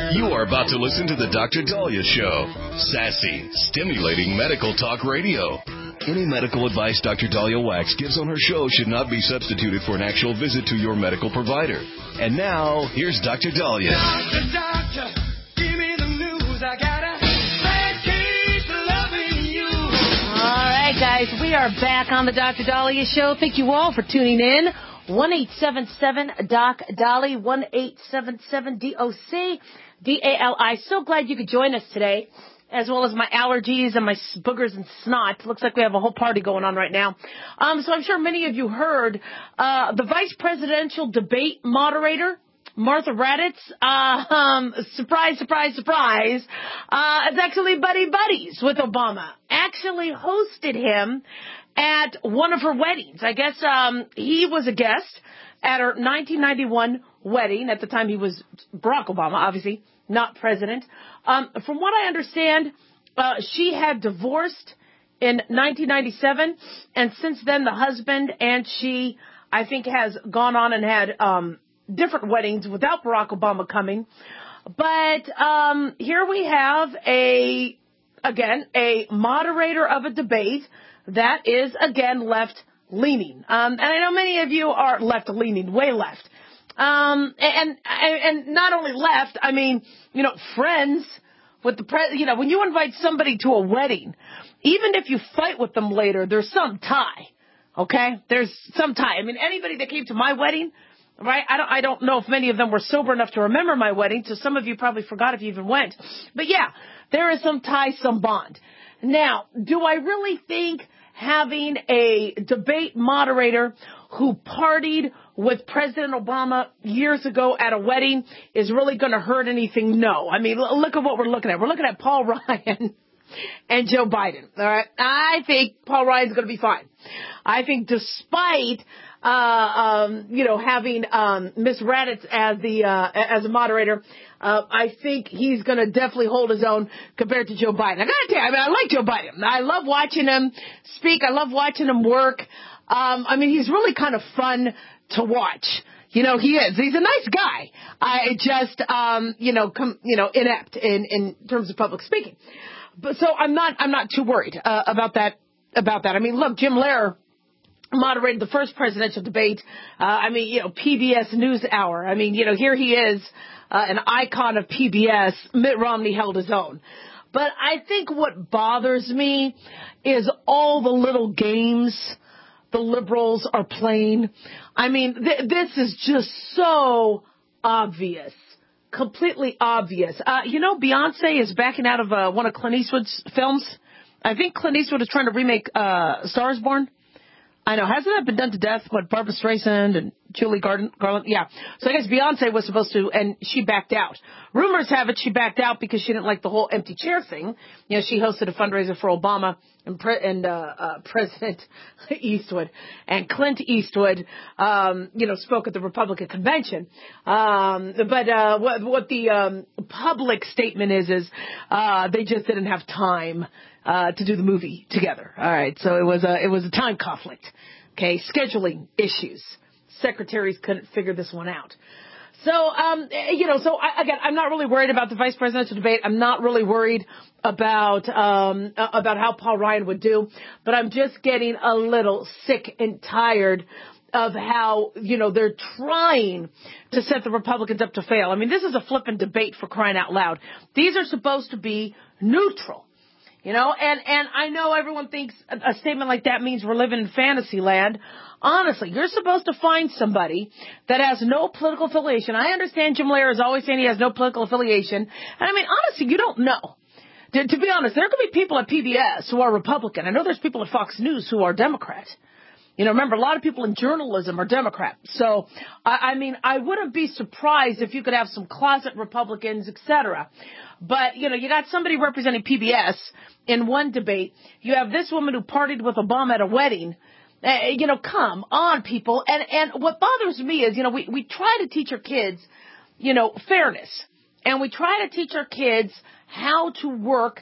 You are about to listen to the Dr. Dahlia Show. Sassy, stimulating medical talk radio. Any medical advice Dr. Dahlia Wax gives on her show should not be substituted for an actual visit to your medical provider. And now, here's Dr. Dahlia. Doctor, give me the news. I got a bad case of loving you. All right, guys, we are back on the Dr. Dahlia Show. Thank you all for tuning in. 1-877-DOC-DALI, 1-877-DOC-DALI. So glad you could join us today, as well as my allergies and my boogers and snot. Looks like we have a whole party going on right now. So I'm sure many of you heard the vice presidential debate moderator, Martha Raddatz, surprise, surprise, surprise, is actually buddies with Obama. Actually hosted him at one of her weddings. I guess he was a guest at her 1991 wedding. At the time, he was Barack Obama, obviously, not president. From what I understand, she had divorced in 1997, and since then, the husband and she, I think, has gone on and had different weddings without Barack Obama coming. But here we have a moderator of a debate that is, again, left-leaning. And I know many of you are left-leaning, way left. And not only left, I mean, friends with the when you invite somebody to a wedding, even if you fight with them later, there's some tie, okay? There's some tie. I mean, anybody that came to my wedding, right? I don't know if many of them were sober enough to remember my wedding, so some of you probably forgot if you even went. But yeah, there is some tie, some bond. Now, do I really think having a debate moderator who partied with President Obama years ago at a wedding is really going to hurt anything? No. I mean, look at what we're looking at. We're looking at Paul Ryan and Joe Biden. All right. I think Paul Ryan's going to be fine. I think despite having Miss Raddatz as a moderator, I think he's going to definitely hold his own compared to Joe Biden. I got to tell you, I like Joe Biden. I love watching him speak. I love watching him work. He's really kind of fun to watch. He is. He's a nice guy. I just, inept in terms of public speaking. But so I'm not too worried about that. I mean, look, Jim Lehrer moderated the first presidential debate. PBS NewsHour. Here he is, an icon of PBS. Mitt Romney held his own. But I think what bothers me is all the little games the liberals are playing. This is just so obvious. Completely obvious. Beyonce is backing out of one of Clint Eastwood's films. I think Clint Eastwood is trying to remake Star is Born. I know. Hasn't that been done to death? Barbara Streisand and Julie Garland? Yeah. So I guess Beyonce was supposed to, and she backed out. Rumors have it she backed out because she didn't like the whole empty chair thing. She hosted a fundraiser for Obama and President Eastwood. And Clint Eastwood, spoke at the Republican convention. What the public statement is they just didn't have time to do the movie together. All right. So it was a time conflict. Okay. Scheduling issues. Secretaries couldn't figure this one out. So, I'm not really worried about the vice presidential debate. I'm not really worried about how Paul Ryan would do, but I'm just getting a little sick and tired of how, they're trying to set the Republicans up to fail. This is a flippin' debate, for crying out loud. These are supposed to be neutral. And I know everyone thinks a statement like that means we're living in fantasy land. Honestly, you're supposed to find somebody that has no political affiliation. I understand Jim Lehrer is always saying he has no political affiliation. And honestly, you don't know. To be honest, there could be people at PBS who are Republican. I know there's people at Fox News who are Democrat. Remember, a lot of people in journalism are Democrat. So, I wouldn't be surprised if you could have some closet Republicans, et cetera. But, you got somebody representing PBS in one debate. You have this woman who partied with Obama at a wedding. Come on, people. And what bothers me is, we try to teach our kids, fairness. And we try to teach our kids how to work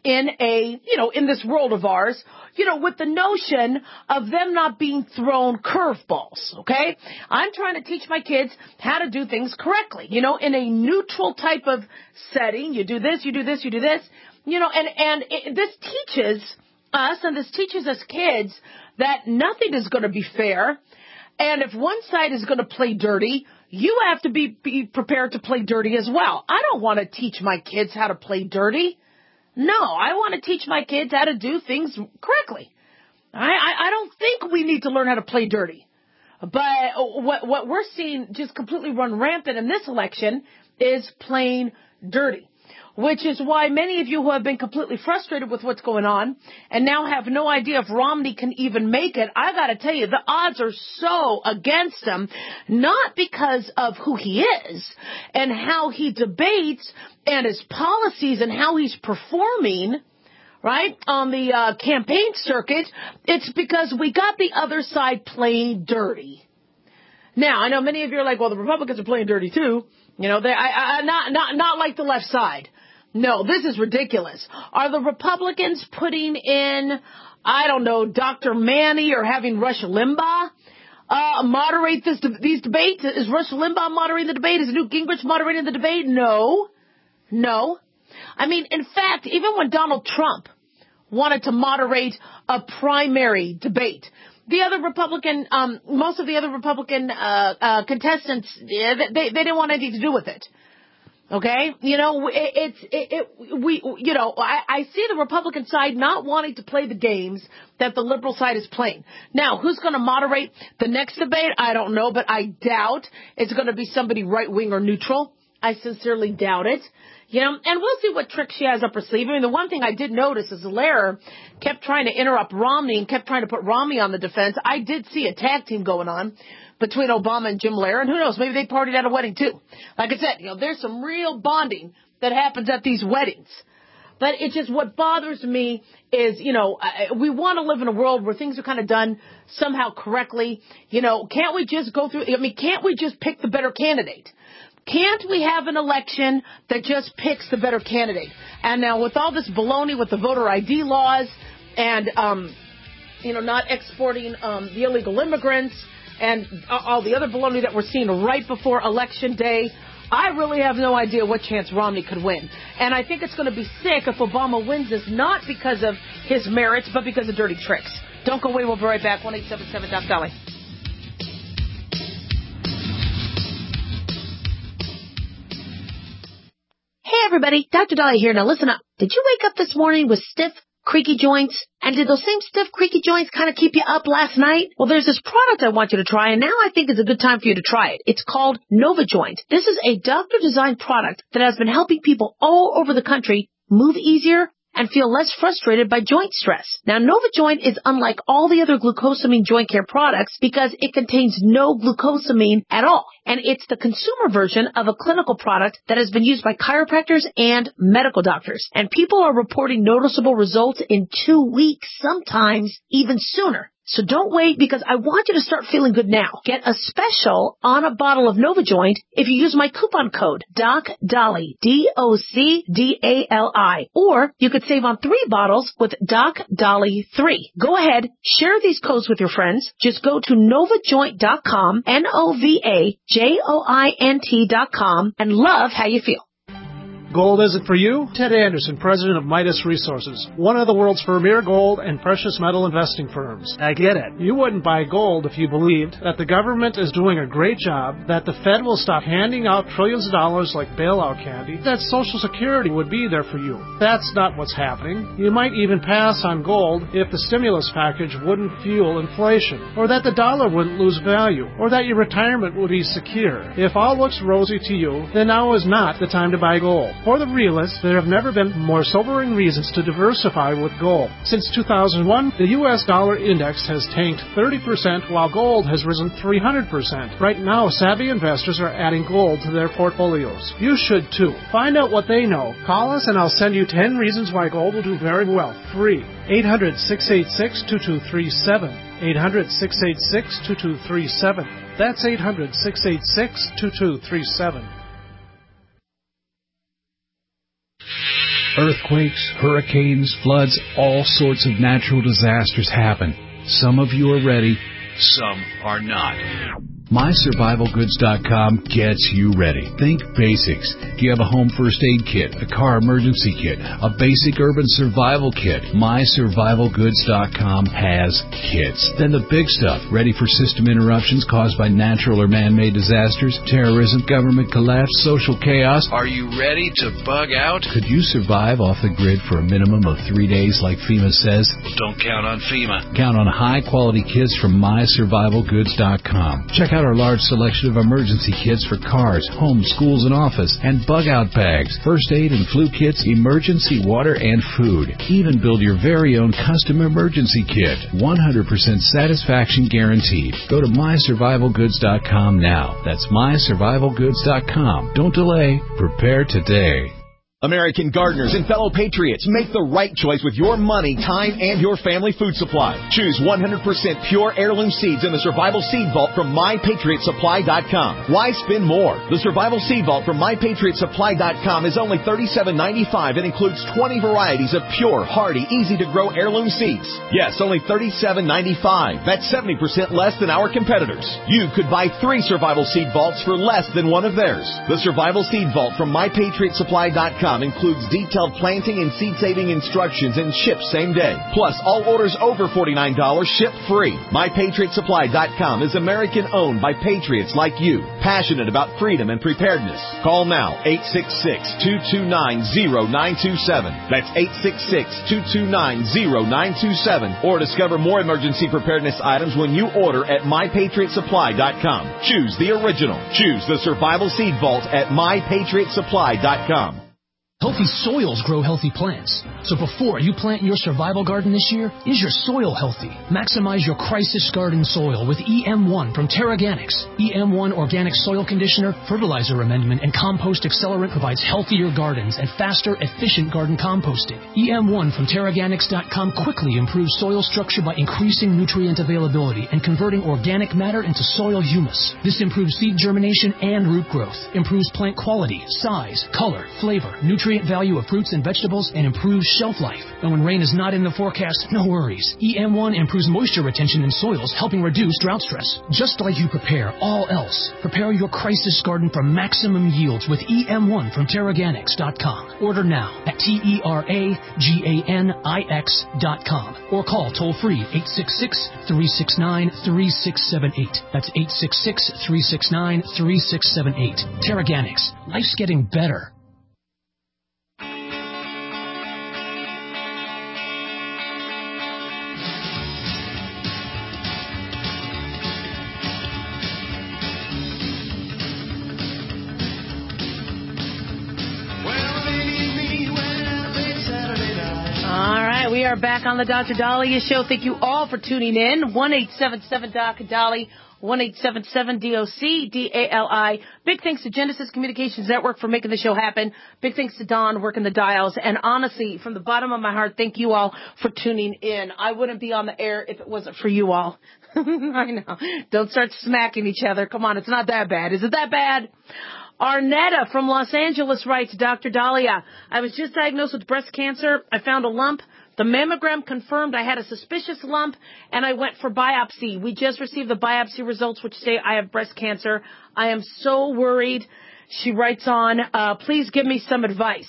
in in this world of ours, with the notion of them not being thrown curveballs, okay? I'm trying to teach my kids how to do things correctly, in a neutral type of setting. You do this, you do this, you do this, this teaches us, and this teaches us kids that nothing is going to be fair. And if one side is going to play dirty, you have to be prepared to play dirty as well. I don't want to teach my kids how to play dirty. No, I want to teach my kids how to do things correctly. I don't think we need to learn how to play dirty. But what we're seeing just completely run rampant in this election is playing dirty, which is why many of you who have been completely frustrated with what's going on and now have no idea if Romney can even make it, I got to tell you, the odds are so against him, not because of who he is and how he debates and his policies and how he's performing, right, on the campaign circuit. It's because we got the other side playing dirty. Now, I know many of you are like, well, the Republicans are playing dirty too. Not like the left side. No, this is ridiculous. Are the Republicans putting in, I don't know, Dr. Manny or having Rush Limbaugh moderate these debates? Is Rush Limbaugh moderating the debate? Is Newt Gingrich moderating the debate? No. I mean, in fact, even when Donald Trump wanted to moderate a primary debate, the other Republican, most of the other Republican contestants, they didn't want anything to do with it. Okay, I see the Republican side not wanting to play the games that the liberal side is playing. Now, who's going to moderate the next debate? I don't know, but I doubt it's going to be somebody right-wing or neutral. I sincerely doubt it. And we'll see what trick she has up her sleeve. I mean, the one thing I did notice is Lehrer kept trying to interrupt Romney and kept trying to put Romney on the defense. I did see a tag team going on between Obama and Jim Lehrer, and who knows, maybe they partied at a wedding too. Like I said, there's some real bonding that happens at these weddings. But it's just what bothers me is, we want to live in a world where things are kind of done somehow correctly. Can't we just go through, can't we just pick the better candidate? Can't we have an election that just picks the better candidate? And now with all this baloney with the voter ID laws and, not exporting the illegal immigrants and all the other baloney that we're seeing right before Election Day, I really have no idea what chance Romney could win. And I think it's going to be sick if Obama wins this, not because of his merits, but because of dirty tricks. Don't go away. We'll be right back. 1-877 Doc Dolly. Hey, everybody. Dr. Dolly here. Now, listen up. Did you wake up this morning with stiff, creaky joints? And did those same stiff, creaky joints kind of keep you up last night? Well, there's this product I want you to try, and now I think it's a good time for you to try it. It's called NovaJoint. This is a doctor-designed product that has been helping people all over the country move easier and feel less frustrated by joint stress. Now, NovaJoint is unlike all the other glucosamine joint care products because it contains no glucosamine at all. And it's the consumer version of a clinical product that has been used by chiropractors and medical doctors. And people are reporting noticeable results in 2 weeks, sometimes even sooner. So don't wait, because I want you to start feeling good now. Get a special on a bottle of NovaJoint if you use my coupon code DocDolly, DocDali. Or you could save on 3 bottles with DocDolly3. Go ahead, share these codes with your friends. Just go to NovaJoint.com, NovaJoint.com, and love how you feel. Gold isn't for you? Ted Anderson, president of Midas Resources, one of the world's premier gold and precious metal investing firms. I get it. You wouldn't buy gold if you believed that the government is doing a great job, that the Fed will stop handing out trillions of dollars like bailout candy, that Social Security would be there for you. That's not what's happening. You might even pass on gold if the stimulus package wouldn't fuel inflation, or that the dollar wouldn't lose value, or that your retirement would be secure. If all looks rosy to you, then now is not the time to buy gold. For the realists, there have never been more sobering reasons to diversify with gold. Since 2001, the U.S. dollar index has tanked 30%, while gold has risen 300%. Right now, savvy investors are adding gold to their portfolios. You should too. Find out what they know. Call us and I'll send you 10 reasons why gold will do very well. Free. 800-686-2237. 800-686-2237. That's 800-686-2237. Earthquakes, hurricanes, floods, all sorts of natural disasters happen. Some of you are ready, some are not. MySurvivalGoods.com gets you ready. Think basics. Do you have a home first aid kit, a car emergency kit, a basic urban survival kit? MySurvivalGoods.com has kits. Then the big stuff, ready for system interruptions caused by natural or man-made disasters, terrorism, government collapse, social chaos. Are you ready to bug out? Could you survive off the grid for a minimum of 3 days like FEMA says? Well, don't count on FEMA. Count on high-quality kits from MySurvivalGoods.com. Check out our large selection of emergency kits for cars, homes, schools, and office, and bug-out bags, first aid and flu kits, emergency water, and food. Even build your very own custom emergency kit. 100% satisfaction guaranteed. Go to MySurvivalGoods.com now. That's MySurvivalGoods.com. Don't delay. Prepare today. American gardeners and fellow patriots, make the right choice with your money, time, and your family food supply. Choose 100% pure heirloom seeds in the Survival Seed Vault from MyPatriotSupply.com. Why spend more? The Survival Seed Vault from MyPatriotSupply.com is only $37.95 and includes 20 varieties of pure, hardy, easy-to-grow heirloom seeds. Yes, only $37.95. That's 70% less than our competitors. You could buy 3 Survival Seed Vaults for less than one of theirs. The Survival Seed Vault from MyPatriotSupply.com includes detailed planting and seed-saving instructions and ships same day. Plus, all orders over $49 ship free. MyPatriotSupply.com is American-owned by patriots like you, passionate about freedom and preparedness. Call now, 866-229-0927. That's 866-229-0927. Or discover more emergency preparedness items when you order at MyPatriotSupply.com. Choose the original. Choose the Survival Seed Vault at MyPatriotSupply.com. Healthy soils grow healthy plants. So before you plant your survival garden this year, is your soil healthy? Maximize your crisis garden soil with EM1 from TerraGanix. EM1 Organic Soil Conditioner, Fertilizer Amendment, and Compost Accelerant provides healthier gardens and faster, efficient garden composting. EM1 from TerraGanix.com quickly improves soil structure by increasing nutrient availability and converting organic matter into soil humus. This improves seed germination and root growth, improves plant quality, size, color, flavor, nutrient value of fruits and vegetables, and improves shelf life. And when rain is not in the forecast, no worries. EM1 improves moisture retention in soils, helping reduce drought stress. Just like you prepare all else, prepare your crisis garden for maximum yields with EM1 from TerraGanix.com. Order now at TerraGanix.com or call toll-free 866-369-3678. That's 866-369-3678. TerraGanix. Life's getting better. We are back on the Dr. Daliah Show. Thank you all for tuning in. 1-877-Dr. 1-877-DOC-DALI. Big thanks to Genesis Communications Network for making the show happen. Big thanks to Don working the dials. And honestly, from the bottom of my heart, thank you all for tuning in. I wouldn't be on the air if it wasn't for you all. I know. Don't start smacking each other. Come on, it's not that bad. Is it that bad? Arnetta from Los Angeles writes, Dr. Daliah, I was just diagnosed with breast cancer. I found a lump. The mammogram confirmed I had a suspicious lump, and I went for biopsy. We just received the biopsy results, which say I have breast cancer. I am so worried. She writes on, please give me some advice.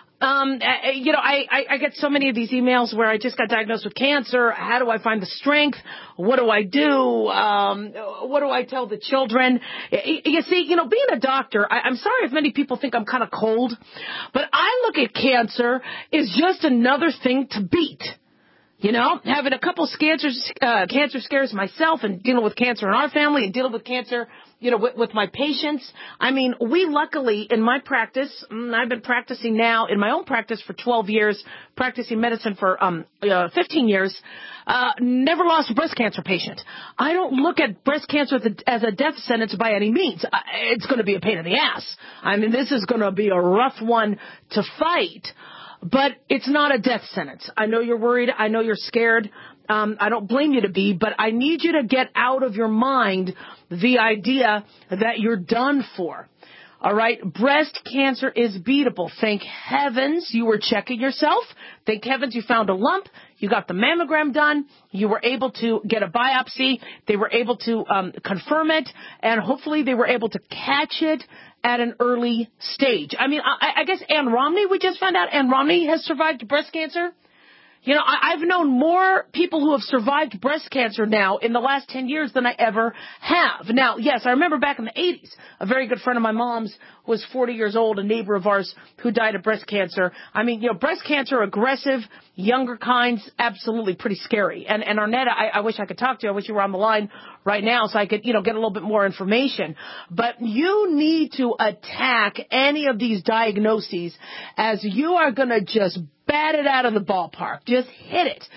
I get so many of these emails where I just got diagnosed with cancer. How do I find the strength? What do I do? What do I tell the children? You see, being a doctor, I'm sorry if many people think I'm kind of cold, but I look at cancer as just another thing to beat. Having a couple cancer scares myself and dealing with cancer in our family and dealing with cancer, with my patients. I mean, we luckily, in my practice, I've been practicing now in my own practice for 12 years, practicing medicine for 15 years, never lost a breast cancer patient. I don't look at breast cancer as a death sentence by any means. It's going to be a pain in the ass. I mean, this is going to be a rough one to fight. But it's not a death sentence. I know you're worried. I know you're scared. I don't blame you to be, but I need you to get out of your mind the idea that you're done for. All right. Breast cancer is beatable. Thank heavens you were checking yourself. Thank heavens you found a lump. You got the mammogram done. You were able to get a biopsy. They were able to confirm it. And hopefully they were able to catch it at an early stage. I mean, I guess Ann Romney, we just found out Ann Romney has survived breast cancer. You know, I've known more people who have survived breast cancer now in the last 10 years than I ever have. Now, yes, I remember back in the 80s, a very good friend of my mom's was 40 years old, a neighbor of ours who died of breast cancer. I mean, you know, breast cancer, aggressive, younger kinds, absolutely pretty scary. And Arnetta, I wish I could talk to you. I wish you were on the line right now so I could, you know, get a little bit more information. But you need to attack any of these diagnoses as you are going to just bat it out of the ballpark. Just hit it.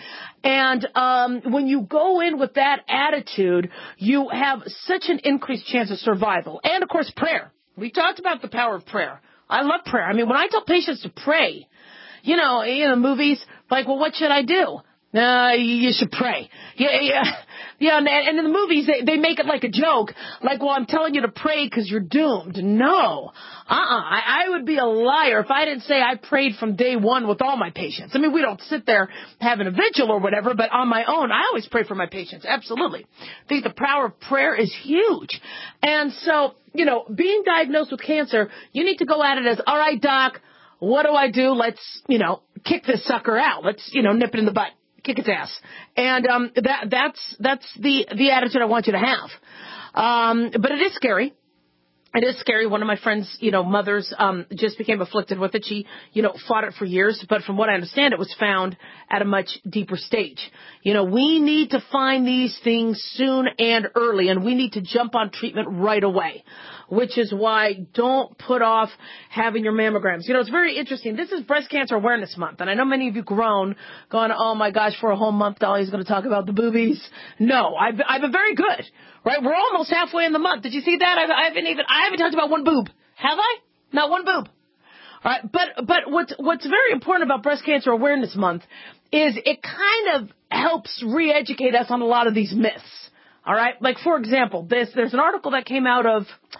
And when you go in with that attitude, you have such an increased chance of survival. And, of course, prayer. We talked about the power of prayer. I love prayer. I mean, when I tell patients to pray, you know, in the movies, like, well, what should I do? You should pray. Yeah. And in the movies, they make it like a joke. Like, well, I'm telling you to pray because you're doomed. No. I would be a liar if I didn't say I prayed from day one with all my patients. I mean, we don't sit there having a vigil or whatever, but on my own, I always pray for my patients. Absolutely. I think the power of prayer is huge. And so, you know, being diagnosed with cancer, you need to go at it as, all right, doc, what do I do? Let's, you know, kick this sucker out. Let's, you know, nip it in the butt. Kick its ass. And that's the attitude I want you to have. But it is scary. It is scary. One of my friends, you know, mothers just became afflicted with it. She, you know, fought it for years. But from what I understand, it was found at a much deeper stage. You know, we need to find these things soon and early, and we need to jump on treatment right away, which is why don't put off having your mammograms. You know, it's very interesting. This is Breast Cancer Awareness Month, and I know many of you groan, going, oh, my gosh, for a whole month, Dolly's going to talk about the boobies. No, I've been very good. Right, we're almost halfway in the month. Did you see that? I haven't talked about one boob. Have I? Not one boob. All right, but what's very important about Breast Cancer Awareness Month is it kind of helps re-educate us on a lot of these myths. All right, like for example, there's an article that came out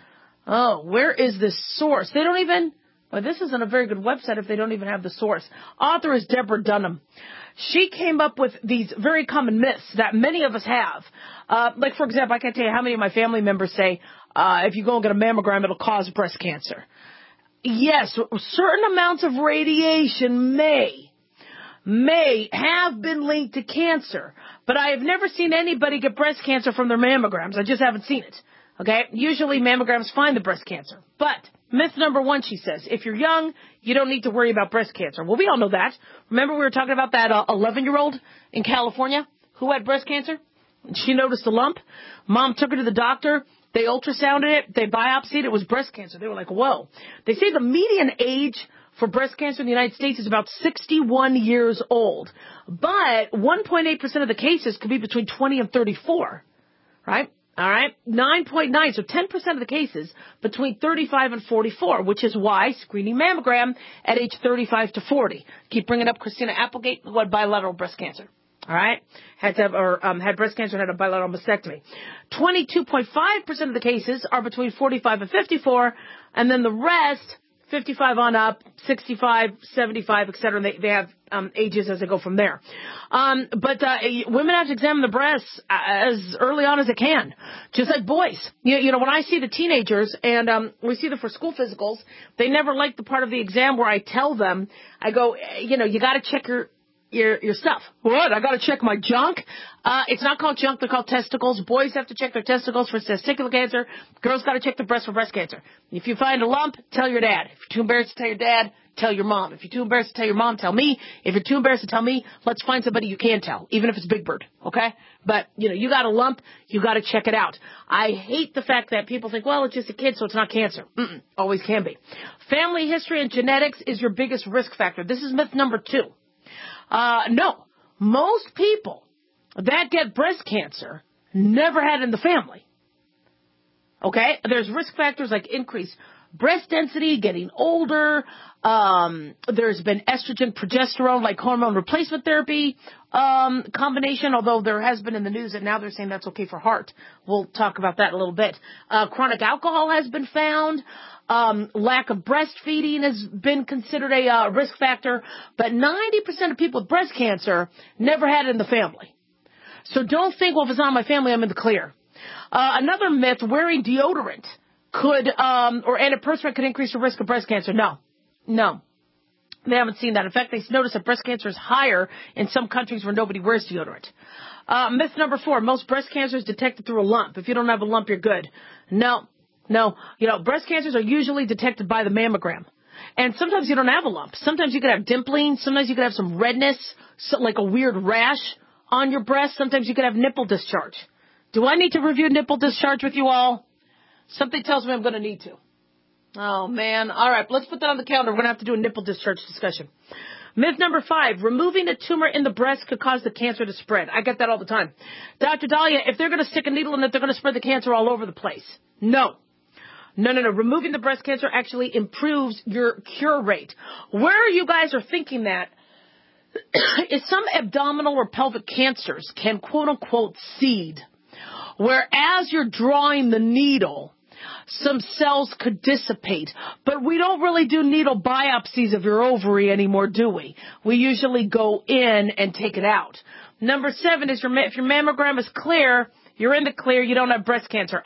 of, where is this source? They don't even. Well, this isn't a very good website if they don't even have the source. Author is Deborah Dunham. She came up with these very common myths that many of us have. Like, for example, I can't tell you how many of my family members say, if you go and get a mammogram, it'll cause breast cancer. Yes, certain amounts of radiation may have been linked to cancer, but I have never seen anybody get breast cancer from their mammograms. I just haven't seen it. Okay? Usually mammograms find the breast cancer. But myth number one, she says, if you're young, you don't need to worry about breast cancer. Well, we all know that. Remember we were talking about that 11-year-old in California who had breast cancer? She noticed a lump. Mom took her to the doctor. They ultrasounded it. They biopsied it. It was breast cancer. They were like, whoa. They say the median age for breast cancer in the United States is about 61 years old. But 1.8% of the cases could be between 20 and 34. Right? All right, 9.9, so 10% of the cases between 35 and 44, which is why screening mammogram at age 35 to 40. Keep bringing up Christina Applegate, who had bilateral breast cancer. All right, had breast cancer and had a bilateral mastectomy. 22.5% of the cases are between 45 and 54, and then the rest, 55 on up, 65, 75, et cetera. They have ages as they go from there. But women have to examine the breasts as early on as they can, just like boys. You know, when I see the teenagers and we see them for school physicals, they never like the part of the exam where I tell them, I go, you know, you got to check your stuff. What? I got to check my junk? It's not called junk. They're called testicles. Boys have to check their testicles for testicular cancer. Girls got to check their breasts for breast cancer. If you find a lump, tell your dad. If you're too embarrassed to tell your dad, tell your mom. If you're too embarrassed to tell your mom, tell me. If you're too embarrassed to tell me, let's find somebody you can tell, even if it's Big Bird, okay? But, you know, you got a lump, you got to check it out. I hate the fact that people think, well, it's just a kid, so it's not cancer. Always can be. Family history and genetics is your biggest risk factor. This is myth number 2. No, most people that get breast cancer never had it in the family. Okay? There's risk factors like increased breast density, getting older. There's been estrogen, progesterone, like hormone replacement therapy combination, although there has been in the news that now they're saying that's okay for heart. We'll talk about that in a little bit. Chronic alcohol has been found. Lack of breastfeeding has been considered a risk factor, but 90% of people with breast cancer never had it in the family. So don't think, well, if it's not in my family, I'm in the clear. Another myth, wearing deodorant could, or antiperspirant could increase the risk of breast cancer. No. They haven't seen that. In fact, they noticed that breast cancer is higher in some countries where nobody wears deodorant. Myth number 4, most breast cancer is detected through a lump. If you don't have a lump, you're good. No. Breast cancers are usually detected by the mammogram. And sometimes you don't have a lump. Sometimes you could have dimpling. Sometimes you could have some redness, like a weird rash on your breast. Sometimes you could have nipple discharge. Do I need to review nipple discharge with you all? Something tells me I'm going to need to. Oh, man. All right, let's put that on the calendar. We're going to have to do a nipple discharge discussion. Myth number 5, removing a tumor in the breast could cause the cancer to spread. I get that all the time. Dr. Dahlia, if they're going to stick a needle in it, they're going to spread the cancer all over the place. No. Removing the breast cancer actually improves your cure rate. Where you guys are thinking that is some abdominal or pelvic cancers can quote-unquote seed, where as you're drawing the needle, some cells could dissipate. But we don't really do needle biopsies of your ovary anymore, do we? We usually go in and take it out. Number 7 is if your mammogram is clear, you're in the clear, you don't have breast cancer.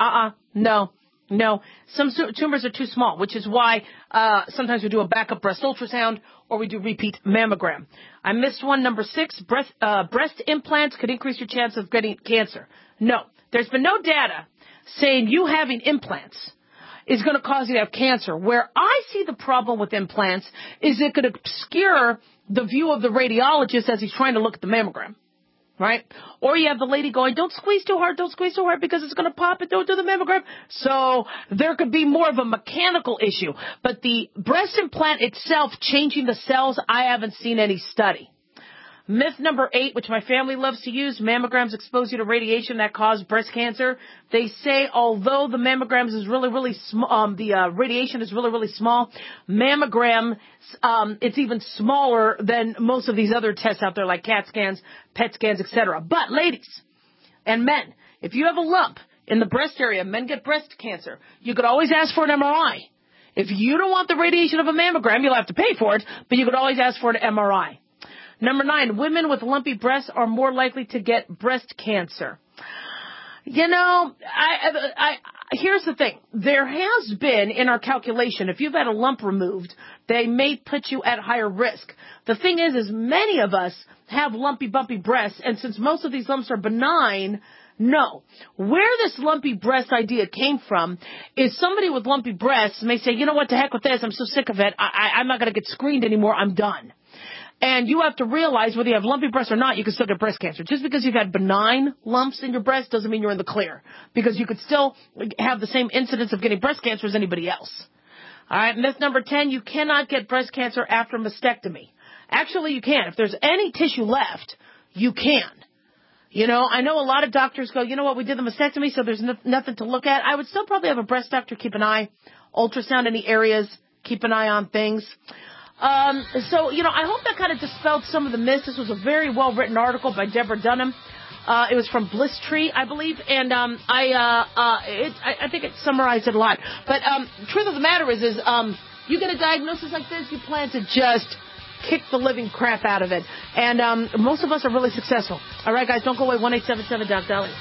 No. Some tumors are too small, which is why sometimes we do a backup breast ultrasound or we do repeat mammogram. I missed one, number 6. Breast implants could increase your chance of getting cancer. No. There's been no data saying you having implants is going to cause you to have cancer. Where I see the problem with implants is it could obscure the view of the radiologist as he's trying to look at the mammogram. Right? Or you have the lady going, don't squeeze too hard because it's going to pop and don't do the mammogram. So there could be more of a mechanical issue. But the breast implant itself changing the cells, I haven't seen any study. Myth number 8, which my family loves to use, mammograms expose you to radiation that cause breast cancer. They say although the mammograms is really small, the radiation is really small, mammogram, it's even smaller than most of these other tests out there like CAT scans, PET scans, etc. But ladies and men, if you have a lump in the breast area, men get breast cancer, you could always ask for an MRI. If you don't want the radiation of a mammogram, you'll have to pay for it, but you could always ask for an MRI. Number 9, women with lumpy breasts are more likely to get breast cancer. You know, here's the thing. There has been in our calculation, if you've had a lump removed, they may put you at higher risk. The thing is many of us have lumpy, bumpy breasts, and since most of these lumps are benign, no. Where this lumpy breast idea came from is somebody with lumpy breasts may say, you know what, the heck with this, I'm so sick of it, I'm not going to get screened anymore, I'm done. And you have to realize whether you have lumpy breasts or not, you can still get breast cancer. Just because you've had benign lumps in your breast doesn't mean you're in the clear. Because you could still have the same incidence of getting breast cancer as anybody else. All right, myth number 10, you cannot get breast cancer after mastectomy. Actually, you can. If there's any tissue left, you can. You know, I know a lot of doctors go, you know what, we did the mastectomy, so there's nothing to look at. I would still probably have a breast doctor keep an eye, ultrasound any areas, keep an eye on things. So, you know, I hope that kind of dispelled some of the myths. This was a very well-written article by Deborah Dunham. It was from Bliss Tree, I believe, and I think it summarized it a lot. But truth of the matter is you get a diagnosis like this, you plan to just kick the living crap out of it. And most of us are really successful. All right, guys, don't go away. 1-877-DOC-DALIA.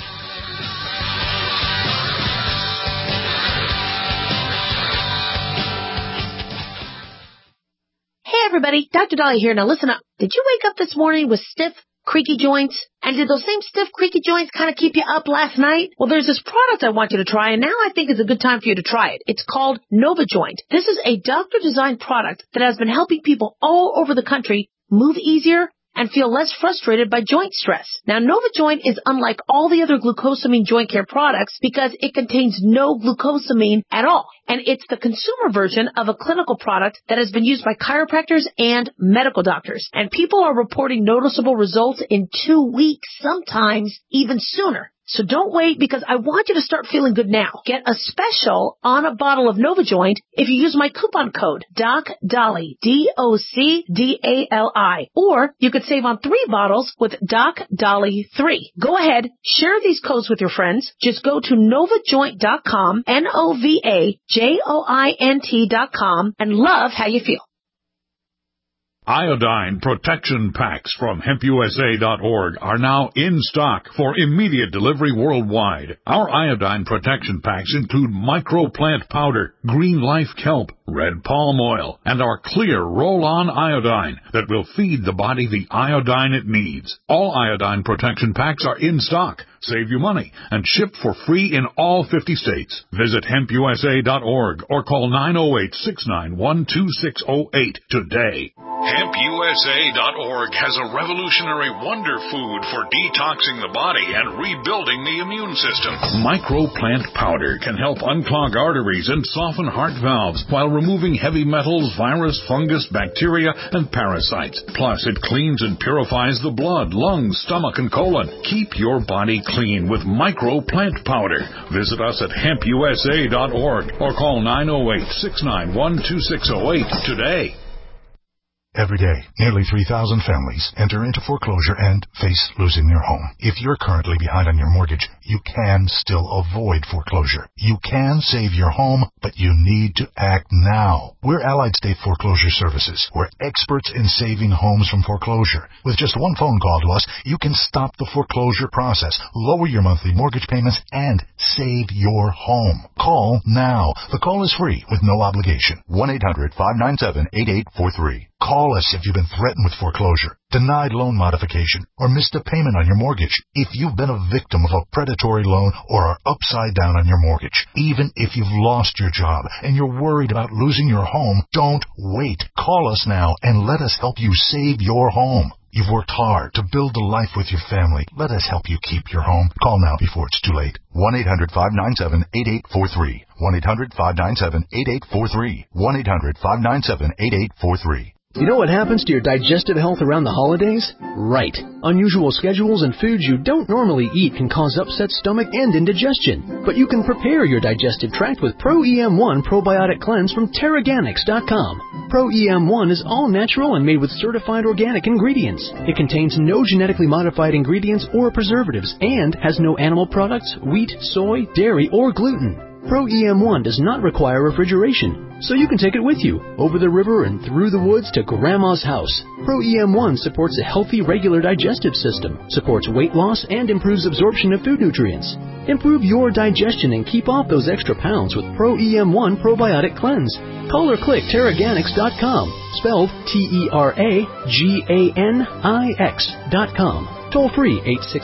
Hey everybody, Dr. Dahlia here. Now listen up. Did you wake up this morning with stiff, creaky joints? And did those same stiff, creaky joints kind of keep you up last night? Well, there's this product I want you to try, and now I think it's a good time for you to try it. It's called NovaJoint. This is a doctor-designed product that has been helping people all over the country move easier and feel less frustrated by joint stress. Now, NovaJoint is unlike all the other glucosamine joint care products because it contains no glucosamine at all. And it's the consumer version of a clinical product that has been used by chiropractors and medical doctors. And people are reporting noticeable results in 2 weeks, sometimes even sooner. So don't wait, because I want you to start feeling good now. Get a special on a bottle of NovaJoint if you use my coupon code DocDolly, DocDali. Or you could save on 3 bottles with DocDolly 3. Go ahead, share these codes with your friends. Just go to NovaJoint.com, NovaJoint.com, and love how you feel. Iodine protection packs from HempUSA.org are now in stock for immediate delivery worldwide. Our iodine protection packs include microplant powder, green life kelp, red palm oil, and our clear roll-on iodine that will feed the body the iodine it needs. All iodine protection packs are in stock. Save you money and ship for free in all 50 states. Visit HempUSA.org or call 908-691-2608 today. HempUSA.org has a revolutionary wonder food for detoxing the body and rebuilding the immune system. Microplant powder can help unclog arteries and soften heart valves while removing heavy metals, virus, fungus, bacteria, and parasites. Plus, it cleans and purifies the blood, lungs, stomach, and colon. Keep your body clean with Microplant powder. Visit us at HempUSA.org or call 908-691-2608 today. Every day, nearly 3,000 families enter into foreclosure and face losing their home. If you're currently behind on your mortgage, you can still avoid foreclosure. You can save your home, but you need to act now. We're Allied State Foreclosure Services. We're experts in saving homes from foreclosure. With just one phone call to us, you can stop the foreclosure process, lower your monthly mortgage payments, and save your home. Call now. The call is free with no obligation. 1-800-597-8843. Call us if you've been threatened with foreclosure, denied loan modification, or missed a payment on your mortgage. If you've been a victim of a predatory loan or are upside down on your mortgage, even if you've lost your job and you're worried about losing your home, don't wait. Call us now and let us help you save your home. You've worked hard to build a life with your family. Let us help you keep your home. Call now before it's too late. 1-800-597-8843. 1-800-597-8843. 1-800-597-8843. You know what happens to your digestive health around the holidays? Right. Unusual schedules and foods you don't normally eat can cause upset stomach and indigestion. But you can prepare your digestive tract with Pro-EM1 Probiotic Cleanse from Teraganix.com. Pro-EM1 is all natural and made with certified organic ingredients. It contains no genetically modified ingredients or preservatives and has no animal products, wheat, soy, dairy, or gluten. Pro-EM1 does not require refrigeration, so you can take it with you, over the river and through the woods to Grandma's house. Pro-EM1 supports a healthy, regular digestive system, supports weight loss, and improves absorption of food nutrients. Improve your digestion and keep off those extra pounds with Pro-EM1 Probiotic Cleanse. Call or click Teraganix.com, spelled Teraganix.com. Toll free,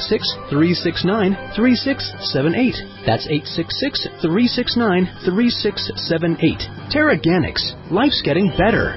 866-369-3678. That's 866-369-3678. Teraganix. Life's getting better.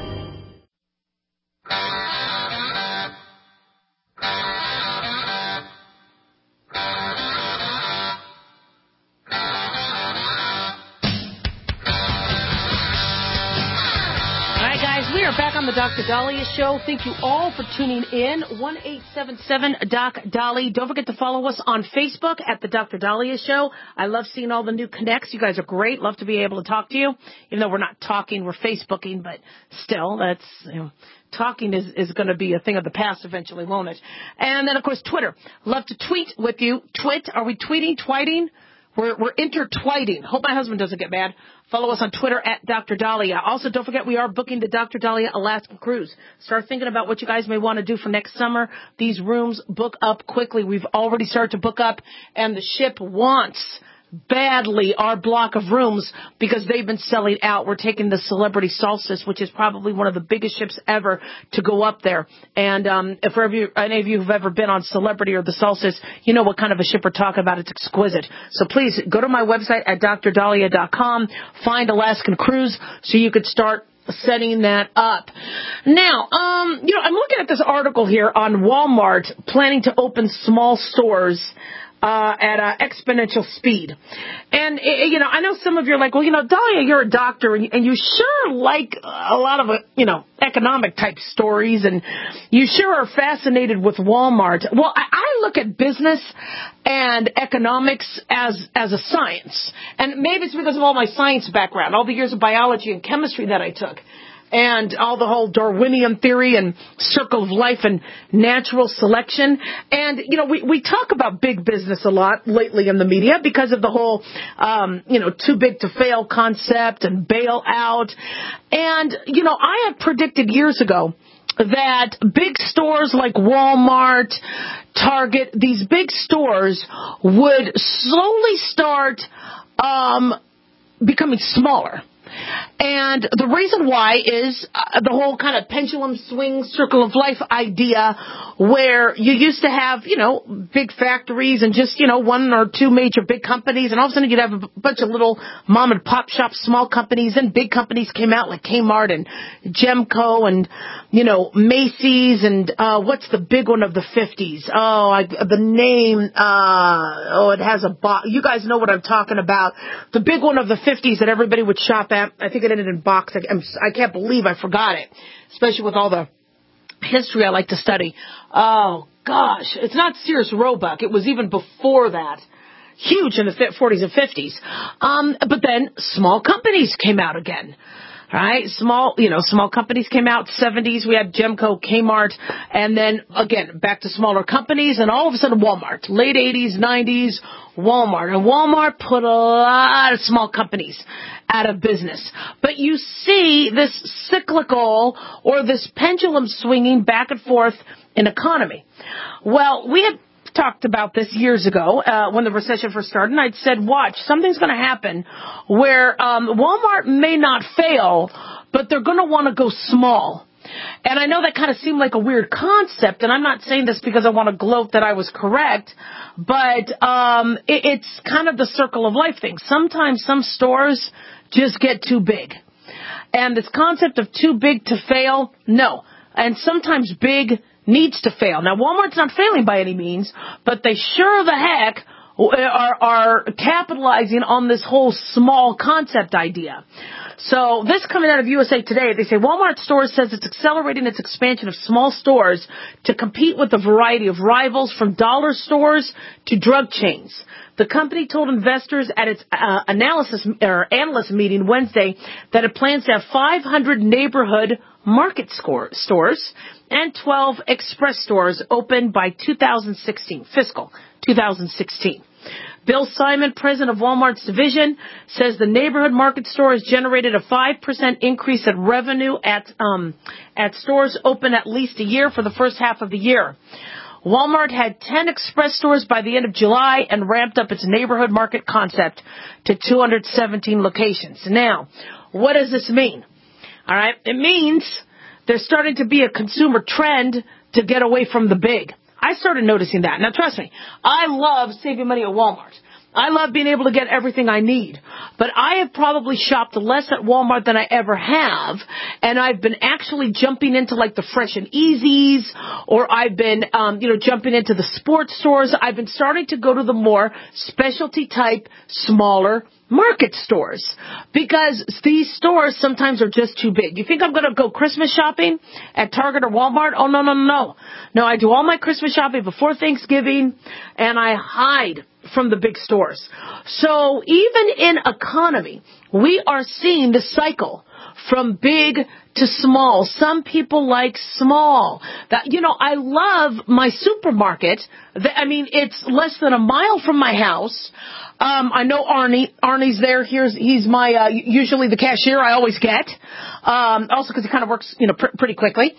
Back on the Dr. Dahlia Show. Thank you all for tuning in. 1-877-DOC-DOLLY. Don't forget to follow us on Facebook at the Dr. Dahlia Show. I love seeing all the new connects. You guys are great. Love to be able to talk to you. Even though we're not talking, we're Facebooking, but still, that's, talking is going to be a thing of the past eventually, won't it? And then, of course, Twitter. Love to tweet with you. Twit. Are we tweeting, twiting? We're intertwiting. Hope my husband doesn't get mad. Follow us on Twitter at Dr. Dahlia. Also, don't forget we are booking the Dr. Dahlia Alaskan Cruise. Start thinking about what you guys may want to do for next summer. These rooms book up quickly. We've already started to book up, and the ship wants badly our block of rooms because they've been selling out. We're taking the Celebrity Solstice, which is probably one of the biggest ships ever to go up there. And if any of you have ever been on Celebrity or the Solstice, you know what kind of a ship we're talking about. It's exquisite. So please go to my website at drdahlia.com, find Alaskan Cruise so you could start setting that up. Now, I'm looking at this article here on Walmart planning to open small stores at exponential speed. And, I know some of you are like, well, Dahlia, you're a doctor, and you sure like a lot of, economic type stories, and you sure are fascinated with Walmart. Well, I look at business and economics as a science. And maybe it's because of all my science background, all the years of biology and chemistry that I took, and all the whole Darwinian theory and circle of life and natural selection. And, we talk about big business a lot lately in the media because of the whole, too big to fail concept and bailout. And, I had predicted years ago that big stores like Walmart, Target, these big stores would slowly start becoming smaller. And the reason why is the whole kind of pendulum swing circle of life idea where you used to have, big factories and just, one or two major big companies, and all of a sudden you'd have a bunch of little mom and pop shops, small companies, and big companies came out like Kmart and Gemco and, Macy's and what's the big one of the 50s? The name, it has a you guys know what I'm talking about. The big one of the 50s that everybody would shop at. I think it ended in Box. I can't believe I forgot it, especially with all the history I like to study. Oh, gosh. It's not Sears Roebuck. It was even before that. Huge in the 40s and 50s. But then small companies came out again. Right? Small companies came out. 70s, we had Gemco, Kmart, and then, again, back to smaller companies, and all of a sudden Walmart. Late 80s, 90s, Walmart. And Walmart put a lot of small companies out of business. But you see this cyclical or this pendulum swinging back and forth in economy. Well, we had talked about this years ago when the recession first started, and I'd said, watch, something's going to happen where Walmart may not fail, but they're going to want to go small. And I know that kind of seemed like a weird concept, and I'm not saying this because I want to gloat that I was correct, but it's kind of the circle of life thing. Sometimes some stores just get too big. And this concept of too big to fail, no. And sometimes big needs to fail. Now, Walmart's not failing by any means, but they sure the heck are capitalizing on this whole small concept idea. So this coming out of USA Today, they say Walmart stores says it's accelerating its expansion of small stores to compete with a variety of rivals from dollar stores to drug chains. The company told investors at its analyst meeting Wednesday that it plans to have 500 neighborhood market stores and 12 express stores open by fiscal 2016. Bill Simon, president of Walmart's division, says the neighborhood market stores generated a 5% increase in revenue at stores open at least a year for the first half of the year. Walmart had 10 express stores by the end of July and ramped up its neighborhood market concept to 217 locations. Now, what does this mean? All right, it means there's starting to be a consumer trend to get away from the big. I started noticing that. Now, trust me, I love saving money at Walmart. I love being able to get everything I need. But I have probably shopped less at Walmart than I ever have. And I've been actually jumping into like the Fresh and Easies, or I've been, jumping into the sports stores. I've been starting to go to the more specialty type, smaller market stores, because these stores sometimes are just too big. You think I'm going to go Christmas shopping at Target or Walmart? Oh, no. No, I do all my Christmas shopping before Thanksgiving, and I hide from the big stores. So even in economy, we are seeing the cycle from big to small. Some people like small. I love my supermarket. It's less than a mile from my house. I know Arnie. Arnie's there. He's my, usually the cashier I always get. Also because he kind of works, pretty quickly.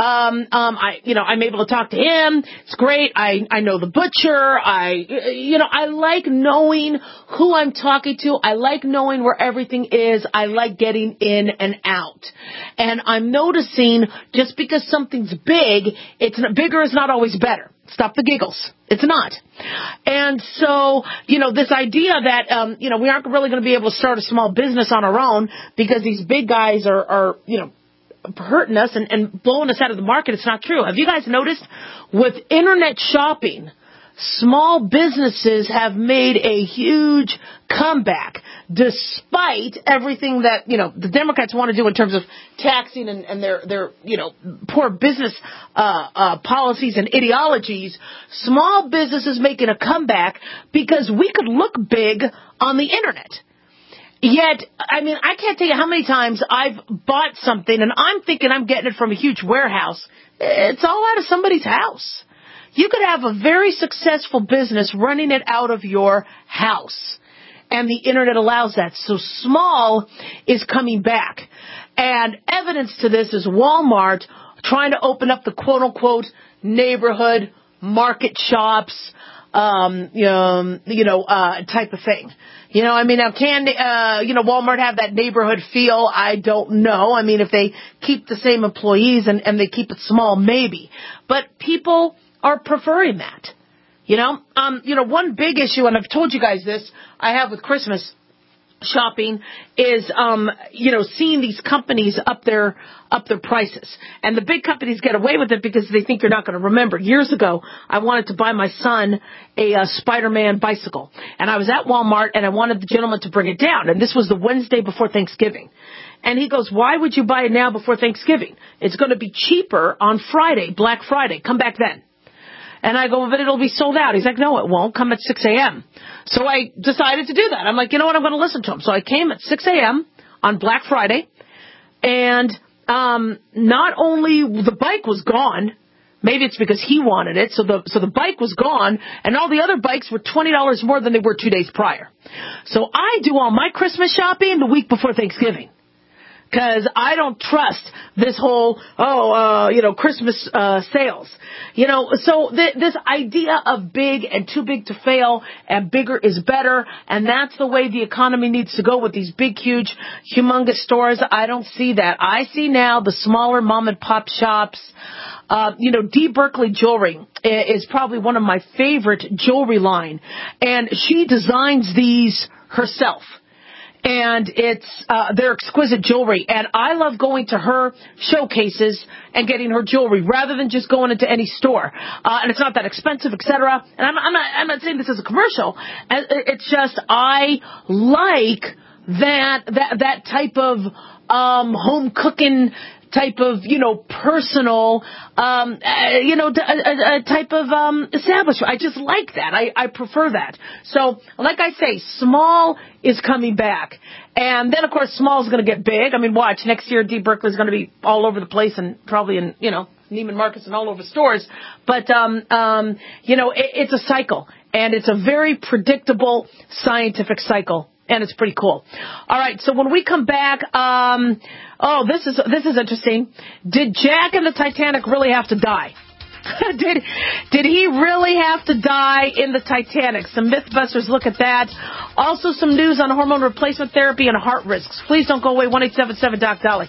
I'm able to talk to him. It's great. I know the butcher. I like knowing who I'm talking to. I like knowing where everything is. I like getting in and out. And I'm noticing just because something's big, bigger is not always better. Stop the giggles. It's not. And so, this idea that, we aren't really going to be able to start a small business on our own because these big guys are hurting us and blowing us out of the market, it's not true. Have you guys noticed with internet shopping, small businesses have made a huge comeback despite everything that, the Democrats want to do in terms of taxing and their poor business policies and ideologies. Small businesses making a comeback because we could look big on the internet. Yet, I can't tell you how many times I've bought something and I'm thinking I'm getting it from a huge warehouse. It's all out of somebody's house. You could have a very successful business running it out of your house. And the internet allows that. So small is coming back. And evidence to this is Walmart trying to open up the quote-unquote neighborhood market shops, type of thing. Now can, Walmart have that neighborhood feel? I don't know. If they keep the same employees and they keep it small, maybe. But people are preferring that. One big issue, and I've told you guys this, I have with Christmas shopping is, seeing these companies up their prices. And the big companies get away with it because they think you're not going to remember. Years ago, I wanted to buy my son a Spider-Man bicycle. And I was at Walmart and I wanted the gentleman to bring it down. And this was the Wednesday before Thanksgiving. And he goes, why would you buy it now before Thanksgiving? It's going to be cheaper on Friday, Black Friday. Come back then. And I go, but it'll be sold out. He's like, no, it won't. Come at 6 a.m. So I decided to do that. I'm like, you know what? I'm going to listen to him. So I came at 6 a.m. on Black Friday. And not only the bike was gone, maybe it's because he wanted it. So the bike was gone. And all the other bikes were $20 more than they were 2 days prior. So I do all my Christmas shopping the week before Thanksgiving. Because I don't trust this whole, Christmas sales. So this idea of big and too big to fail and bigger is better, and that's the way the economy needs to go with these big, huge, humongous stores. I don't see that. I see now the smaller mom-and-pop shops. Dee Berkeley Jewelry is probably one of my favorite jewelry line, and she designs these herself. And they're exquisite jewelry. And I love going to her showcases and getting her jewelry rather than just going into any store. And it's not that expensive, etc. And I'm not saying this is a commercial. It's just, I like that type of, home cooking type of, personal, a type of, establishment. I just like that. I prefer that. So, like I say, small is coming back. And then, of course, small is going to get big. Watch, next year, Dee Berkeley is going to be all over the place and probably in, Neiman Marcus and all over stores. But, it's a cycle. And it's a very predictable scientific cycle. And it's pretty cool. All right, so when we come back, this is interesting. Did Jack and the Titanic really have to die? Did he really have to die in the Titanic? Some Mythbusters look at that. Also some news on hormone replacement therapy and heart risks. Please don't go away. 1-877-DOC-DOLLY.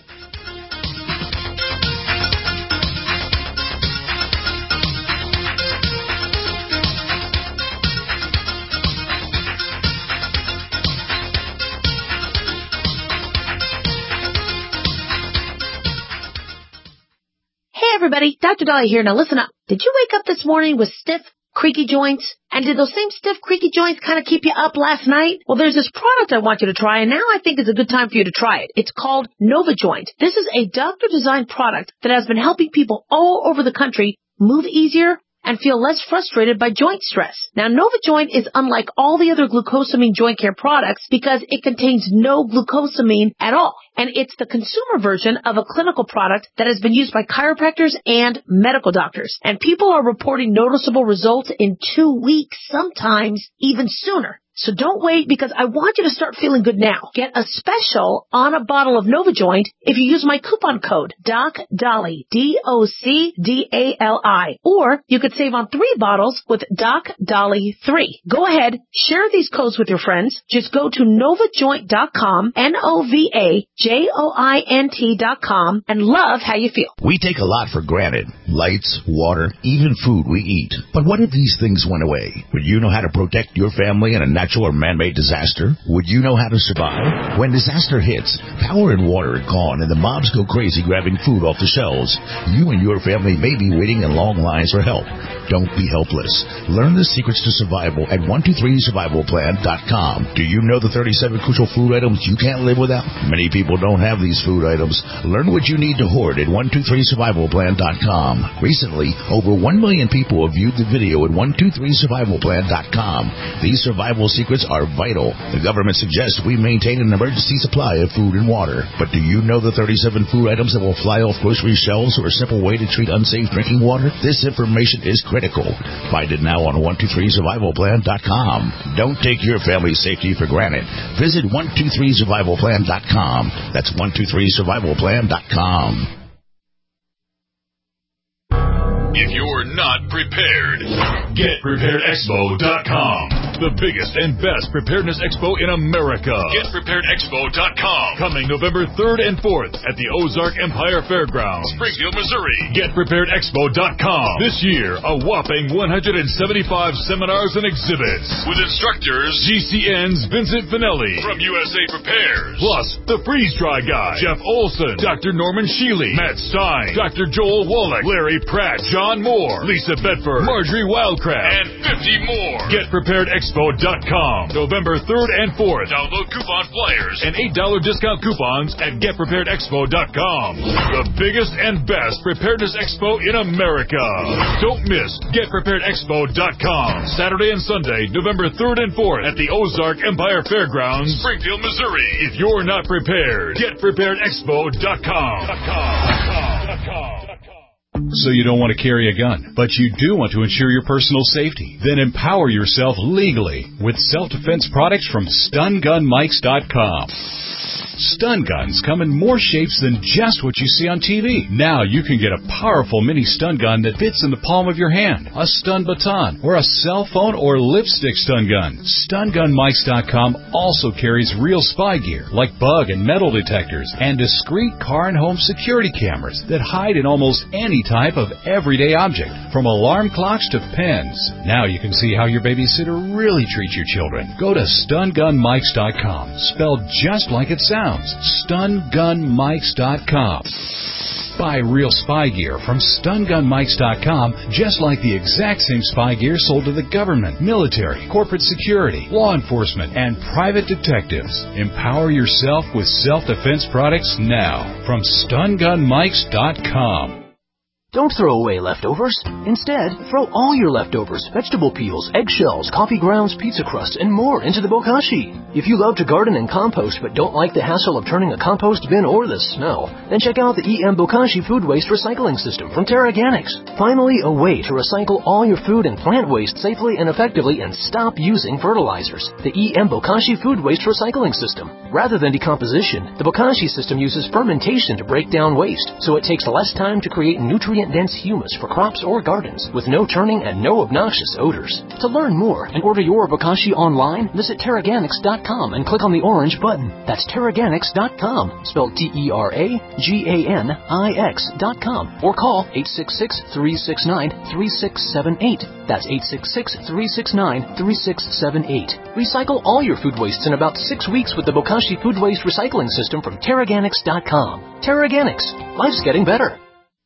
Everybody, Dr. Dolly here. Now listen up. Did you wake up this morning with stiff, creaky joints? And did those same stiff, creaky joints kind of keep you up last night? Well, there's this product I want you to try, and now I think it's a good time for you to try it. It's called NovaJoint. This is a doctor-designed product that has been helping people all over the country move easier and feel less frustrated by joint stress. Now, NovaJoint is unlike all the other glucosamine joint care products because it contains no glucosamine at all. And it's the consumer version of a clinical product that has been used by chiropractors and medical doctors. And people are reporting noticeable results in 2 weeks, sometimes even sooner. So don't wait, because I want you to start feeling good now. Get a special on a bottle of NovaJoint if you use my coupon code DOCDOLLY, DOCDALI. Or you could save on 3 bottles with DOCDOLLY3. Go ahead, share these codes with your friends. Just go to NovaJoint.com, NovaJoint.com, and love how you feel. We take a lot for granted. Lights, water, even food we eat. But what if these things went away? Would you know how to protect your family in a natural natural or man-made disaster? Would you know how to survive? When disaster hits, power and water are gone and the mobs go crazy grabbing food off the shelves. You and your family may be waiting in long lines for help. Don't be helpless. Learn the secrets to survival at 123survivalplan.com. Do you know the 37 crucial food items you can't live without? Many people don't have these food items. Learn what you need to hoard at 123survivalplan.com. Recently, over 1 million people have viewed the video at 123survivalplan.com. These survival secrets are vital. The government suggests we maintain an emergency supply of food and water. But do you know the 37 food items that will fly off grocery shelves or a simple way to treat unsafe drinking water? This information is critical. Find it now on 123survivalplan.com. Don't take your family's safety for granted. Visit 123survivalplan.com. That's 123survivalplan.com. If you're not prepared, GetPreparedExpo.com. The biggest and best preparedness expo in America. GetPreparedExpo.com. Coming November 3rd and 4th at the Ozark Empire Fairgrounds, Springfield, Missouri. GetPreparedExpo.com. This year, a whopping 175 seminars and exhibits with instructors GCN's Vincent Finelli from USA Prepares. Plus, the freeze-dry guy, Jeff Olson, Dr. Norman Shealy, Matt Stein, Dr. Joel Wallach, Larry Pratt, John Moore, Lisa Bedford, Marjorie Wildcraft, and 50 more. GetPreparedExpo.com. November 3rd and 4th. Download coupon flyers and $8 discount coupons at GetPreparedExpo.com. The biggest and best preparedness expo in America. Don't miss GetPreparedExpo.com. Saturday and Sunday, November 3rd and 4th at the Ozark Empire Fairgrounds, Springfield, Missouri. If you're not prepared, GetPreparedExpo.com. So you don't want to carry a gun, but you do want to ensure your personal safety. Then empower yourself legally with self-defense products from StunGunMikes.com. Stun guns come in more shapes than just what you see on TV. Now you can get a powerful mini stun gun that fits in the palm of your hand, a stun baton, or a cell phone or lipstick stun gun. StunGunMikes.com also carries real spy gear like bug and metal detectors and discreet car and home security cameras that hide in almost any type of everyday object, from alarm clocks to pens. Now you can see how your babysitter really treats your children. Go to StunGunMikes.com, spelled just like it sounds. StunGunMikes.com. Buy real spy gear from StunGunMikes.com, just like the exact same spy gear sold to the government, military, corporate security, law enforcement, and private detectives. Empower yourself with self-defense products now from StunGunMikes.com. Don't throw away leftovers. Instead, throw all your leftovers, vegetable peels, eggshells, coffee grounds, pizza crusts, and more into the bokashi. If you love to garden and compost but don't like the hassle of turning a compost bin or the smell, then check out the EM Bokashi Food Waste Recycling System from TerraGanix. Finally, a way to recycle all your food and plant waste safely and effectively and stop using fertilizers. The EM Bokashi Food Waste Recycling System. Rather than decomposition, the Bokashi system uses fermentation to break down waste, so it takes less time to create nutrient-dense humus for crops or gardens, with no turning and no obnoxious odors. To learn more and order your Bokashi online, visit TerraGanix.com and click on the orange button. That's TerraGanix.com, spelled TerraGanix.com, or call 866-369-3678. That's 866-369-3678. Recycle all your food wastes in about 6 weeks with the Bokashi Food Waste Recycling System from TerraGanix.com. TerraGanix. Life's getting better.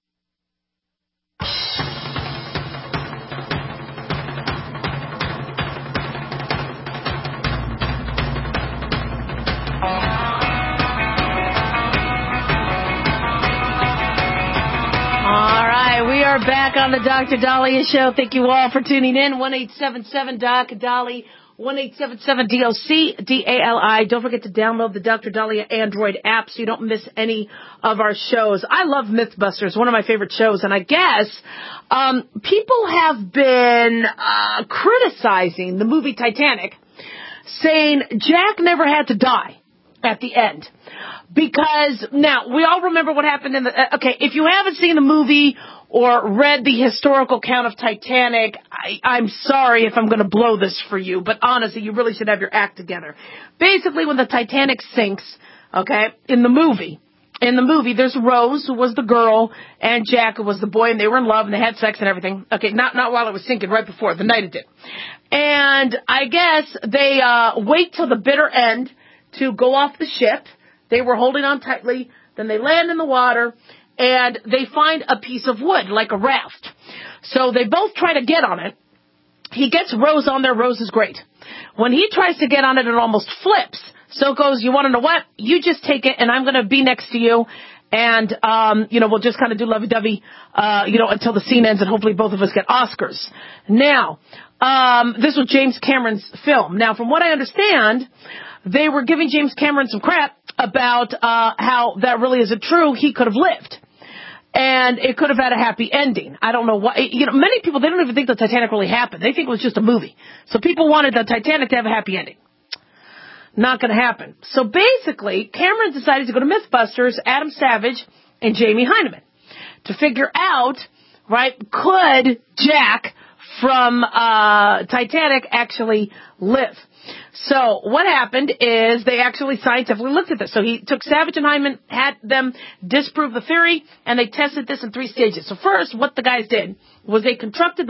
We are back on the Dr. Dahlia Show. Thank you all for tuning in. 1-877-DOC-DALI, 1-877-DOC-DALI. Don't forget to download the Dr. Dahlia Android app so you don't miss any of our shows. I love Mythbusters, one of my favorite shows, and I guess people have been criticizing the movie Titanic, saying Jack never had to die at the end. Because, now, we all remember what happened in the... okay, if you haven't seen the movie or read the historical account of Titanic, I'm sorry if I'm going to blow this for you, but honestly, you really should have your act together. Basically, when the Titanic sinks, okay, in the movie, in the movie, there's Rose, who was the girl, and Jack, who was the boy, and they were in love, and they had sex and everything. Okay, not while it was sinking, right before, the night it did. And I guess they wait till the bitter end to go off the ship. They were holding on tightly. Then they land in the water, and they find a piece of wood, like a raft. So they both try to get on it. He gets Rose on there. Rose is great. When he tries to get on it, it almost flips. So it goes, you want to know what? You just take it, and I'm going to be next to you. And, we'll just kind of do lovey-dovey, until the scene ends, and hopefully both of us get Oscars. Now, this was James Cameron's film. Now, from what I understand, they were giving James Cameron some crap about how that really isn't true. He could have lived. And it could have had a happy ending. I don't know why. Many people, they don't even think the Titanic really happened. They think it was just a movie. So people wanted the Titanic to have a happy ending. Not going to happen. So basically, Cameron decided to go to Mythbusters, Adam Savage, and Jamie Hyneman to figure out, right, could Jack from Titanic actually live? So what happened is they actually scientifically looked at this. So he took Savage and Hyneman, had them disprove the theory, and they tested this in 3 stages. So first, what the guys did was they constructed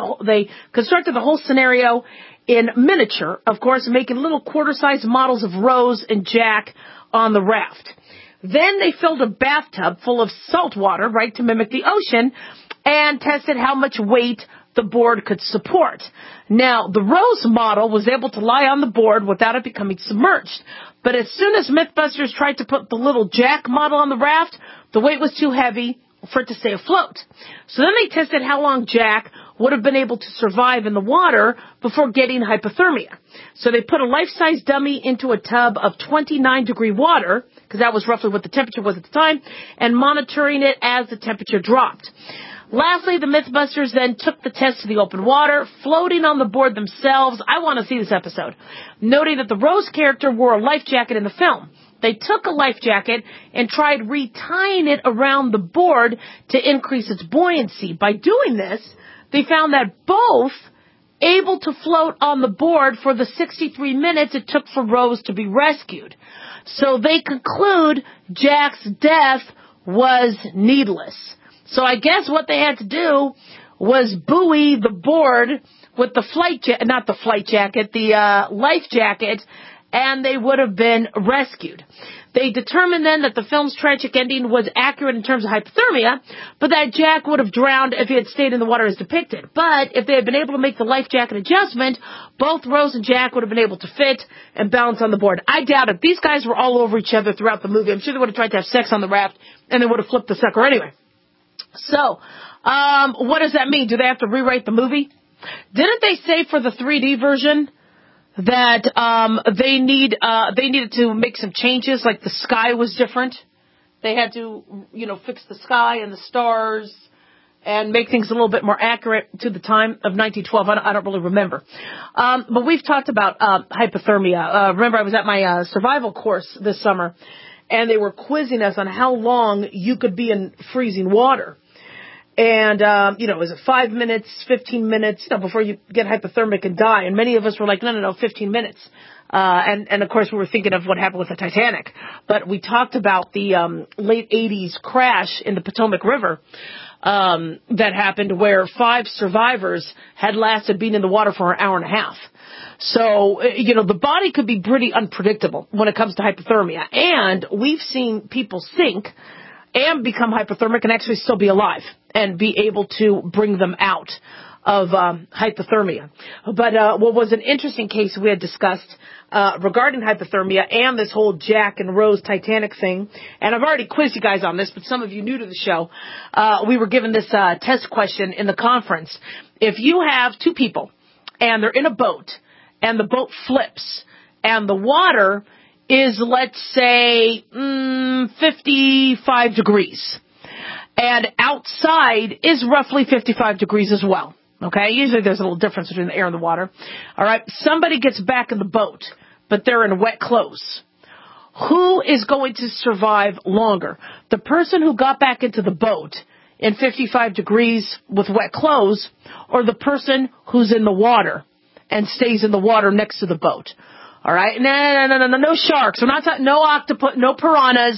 the whole scenario in miniature, of course, making little quarter-sized models of Rose and Jack on the raft. Then they filled a bathtub full of salt water, right, to mimic the ocean, and tested how much weight the board could support. Now, the Rose model was able to lie on the board without it becoming submerged. But as soon as Mythbusters tried to put the little Jack model on the raft, the weight was too heavy for it to stay afloat. So then they tested how long Jack would have been able to survive in the water before getting hypothermia. So they put a life-size dummy into a tub of 29-degree water, because that was roughly what the temperature was at the time, and monitoring it as the temperature dropped. Lastly, the Mythbusters then took the test to the open water, floating on the board themselves. I want to see this episode. Noting that the Rose character wore a life jacket in the film. They took a life jacket and tried retying it around the board to increase its buoyancy. By doing this, they found that both able to float on the board for the 63 minutes it took for Rose to be rescued. So they conclude Jack's death was needless. So I guess what they had to do was buoy the board with the life jacket, and they would have been rescued. They determined then that the film's tragic ending was accurate in terms of hypothermia, but that Jack would have drowned if he had stayed in the water as depicted. But if they had been able to make the life jacket adjustment, both Rose and Jack would have been able to fit and balance on the board. I doubt it. These guys were all over each other throughout the movie. I'm sure they would have tried to have sex on the raft, and they would have flipped the sucker anyway. So, what does that mean? Do they have to rewrite the movie? Didn't they say for the 3D version that they needed to make some changes, like the sky was different? They had to, fix the sky and the stars and make things a little bit more accurate to the time of 1912. I don't really remember. But we've talked about hypothermia. Remember, I was at my survival course this summer, and they were quizzing us on how long you could be in freezing water. And, is it 5 minutes, 15 minutes, before you get hypothermic and die? And many of us were like, no, 15 minutes. And of course we were thinking of what happened with the Titanic. But we talked about the, late 80s crash in the Potomac River, that happened where 5 survivors had being in the water for an hour and a half. So, the body could be pretty unpredictable when it comes to hypothermia. And we've seen people sink and become hypothermic and actually still be alive and be able to bring them out of hypothermia. But what was an interesting case we had discussed regarding hypothermia and this whole Jack and Rose Titanic thing, and I've already quizzed you guys on this, but some of you new to the show, we were given this test question in the conference. If you have 2 people and they're in a boat and the boat flips and the water is, let's say, 55 degrees. And outside is roughly 55 degrees as well. Okay? Usually there's a little difference between the air and the water. All right? Somebody gets back in the boat, but they're in wet clothes. Who is going to survive longer? The person who got back into the boat in 55 degrees with wet clothes, or the person who's in the water and stays in the water next to the boat? All right? No sharks. We're not talking, no octopus, no piranhas.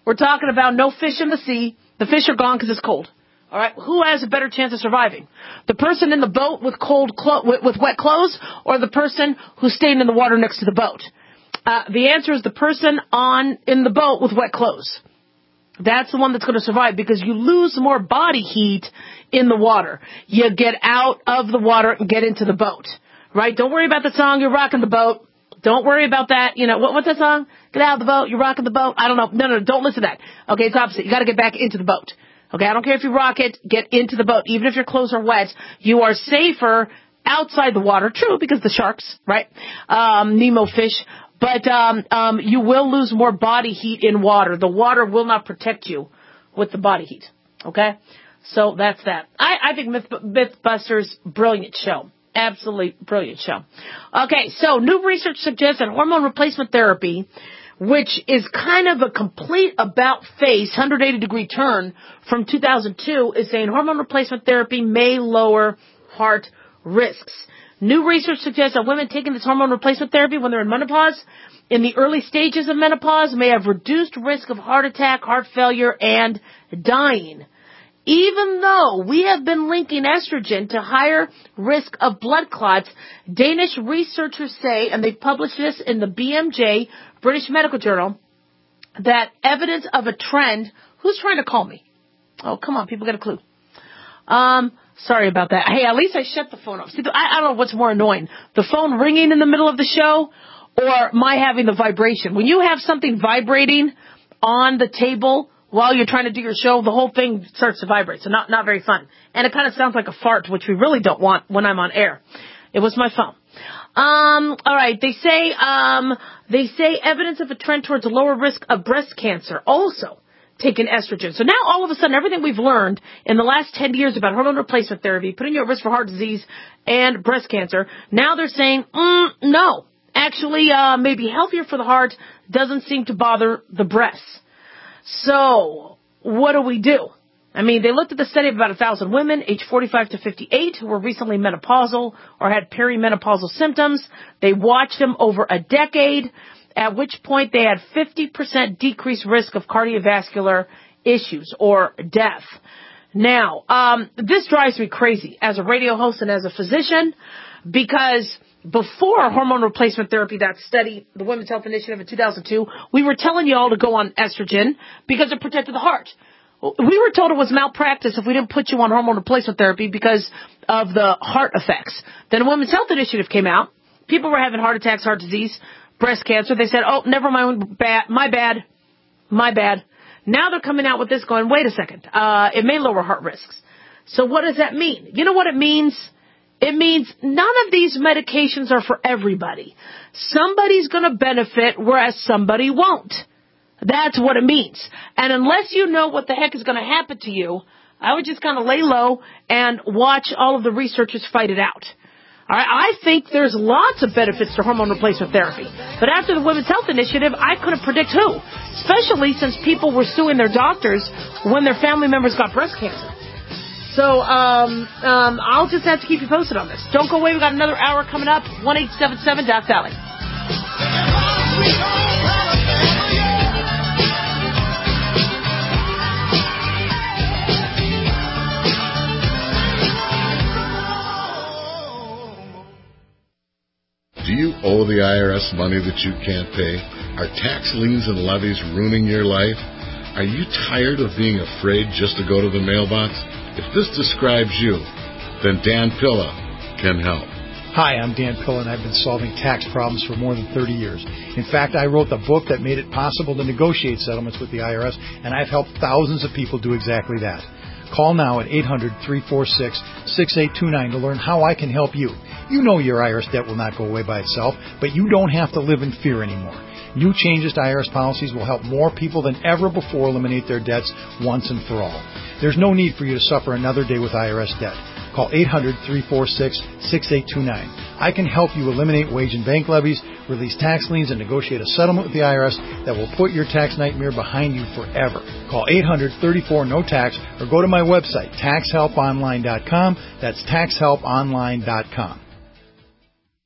We're talking about no fish in the sea. The fish are gone because it's cold. All right, who has a better chance of surviving? The person in the boat with with wet clothes, or the person who's staying in the water next to the boat? The answer is the person in the boat with wet clothes. That's the one that's going to survive because you lose more body heat in the water. You get out of the water and get into the boat, right? Don't worry about the song, you're rocking the boat. Don't worry about that. You know, what's that song? Get out of the boat, you're rocking the boat. I don't know. No, don't listen to that. Okay, it's opposite. You got to get back into the boat. Okay, I don't care if you rock it, get into the boat. Even if your clothes are wet, you are safer outside the water. True, because the sharks, right? Nemo fish. But you will lose more body heat in water. The water will not protect you with the body heat. Okay? So that's that. I think Mythbusters, brilliant show. Absolutely brilliant show. Okay, so new research suggests that hormone replacement therapy, which is kind of a complete about-face, 180-degree turn from 2002, is saying hormone replacement therapy may lower heart risks. New research suggests that women taking this hormone replacement therapy when they're in menopause, in the early stages of menopause, may have reduced risk of heart attack, heart failure, and dying. Even though we have been linking estrogen to higher risk of blood clots, Danish researchers say, and they've published this in the BMJ, British Medical Journal, that evidence of a trend. Who's trying to call me? Oh, come on, people get a clue. Sorry about that. Hey, at least I shut the phone off. See, I don't know what's more annoying, the phone ringing in the middle of the show or my having the vibration. When you have something vibrating on the table while you're trying to do your show, the whole thing starts to vibrate. So not very fun. And it kind of sounds like a fart, which we really don't want when I'm on air. It was my phone. All right. They say evidence of a trend towards a lower risk of breast cancer also taking estrogen. So now all of a sudden everything we've learned in the last 10 years about hormone replacement therapy, putting you at risk for heart disease and breast cancer, now they're saying, no. Actually, maybe healthier for the heart, doesn't seem to bother the breasts. So, what do we do? I mean, they looked at the study of about 1,000 women, aged 45 to 58, who were recently menopausal or had perimenopausal symptoms. They watched them over a decade, at which point they had 50% decreased risk of cardiovascular issues or death. Now, this drives me crazy as a radio host and as a physician, because before hormone replacement therapy, that study, the Women's Health Initiative in 2002, we were telling you all to go on estrogen because it protected the heart. We were told it was malpractice if we didn't put you on hormone replacement therapy because of the heart effects. Then the Women's Health Initiative came out. People were having heart attacks, heart disease, breast cancer. They said, oh, never mind, my bad. Now they're coming out with this going, wait a second, it may lower heart risks. So what does that mean? You know what it means? It means none of these medications are for everybody. Somebody's going to benefit, whereas somebody won't. That's what it means. And unless you know what the heck is going to happen to you, I would just kind of lay low and watch all of the researchers fight it out. All right, I think there's lots of benefits to hormone replacement therapy. But after the Women's Health Initiative, I couldn't predict who, especially since people were suing their doctors when their family members got breast cancer. So, I'll just have to keep you posted on this. Don't go away. We've got another hour coming up. 1-877-DOC-SALLY. Do you owe the IRS money that you can't pay? Are tax liens and levies ruining your life? Are you tired of being afraid just to go to the mailbox? If this describes you, then Dan Pilla can help. Hi, I'm Dan Pilla, and I've been solving tax problems for more than 30 years. In fact, I wrote the book that made it possible to negotiate settlements with the IRS, and I've helped thousands of people do exactly that. Call now at 800-346-6829 to learn how I can help you. You know your IRS debt will not go away by itself, but you don't have to live in fear anymore. New changes to IRS policies will help more people than ever before eliminate their debts once and for all. There's no need for you to suffer another day with IRS debt. Call 800-346-6829. I can help you eliminate wage and bank levies, release tax liens, and negotiate a settlement with the IRS that will put your tax nightmare behind you forever. Call 800-34-NO-TAX or go to my website, taxhelponline.com. That's taxhelponline.com.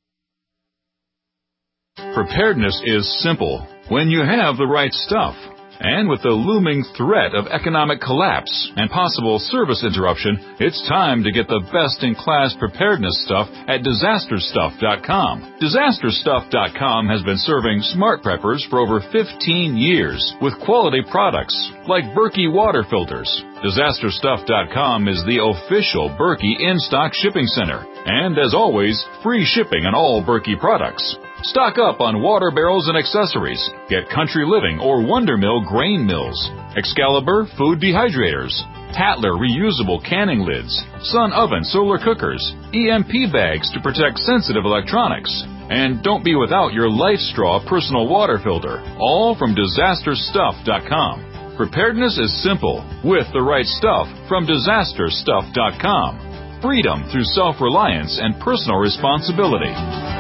Preparedness is simple when you have the right stuff. And with the looming threat of economic collapse and possible service interruption, it's time to get the best-in-class preparedness stuff at DisasterStuff.com. DisasterStuff.com has been serving smart preppers for over 15 years with quality products like Berkey water filters. DisasterStuff.com is the official Berkey in-stock shipping center. And as always, free shipping on all Berkey products. Stock up on water barrels and accessories. Get Country Living or Wonder Mill grain mills, Excalibur food dehydrators, Tatler reusable canning lids, Sun oven solar cookers, EMP bags to protect sensitive electronics. And don't be without your Life Straw personal water filter, all from DisasterStuff.com. Preparedness is simple with the right stuff from DisasterStuff.com. Freedom through self-reliance and personal responsibility.